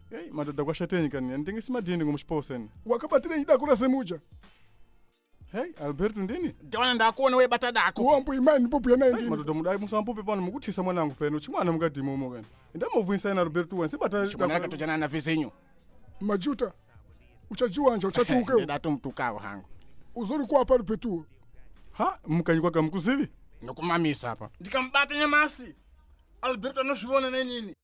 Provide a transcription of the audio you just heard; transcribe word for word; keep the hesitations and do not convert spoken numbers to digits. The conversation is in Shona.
Hey, madada kwa shateni kani, ndingisi madini ngumshipose. Wakabatire idakula semuja. Hey, Alberto ndini? Jona ndakuona we batadako. Uampu imani popu ya naye ndini. Madada mudai musampope pano mukutisa mwanangu peno. Chimwana mukadimo mo kani. Ndamuvuisa na Alberto wense bata. Chimwana katojana na vizinyo. Majuta. Uchajua anja uchatuke. Ndato mtukao hangu. Uzuri kwa hapa Petu. Ha, mkanyi kwa kamkuzivi? Nokumamisa hapa. Ndikambata nyamasi. Alberto anoshivona na nini?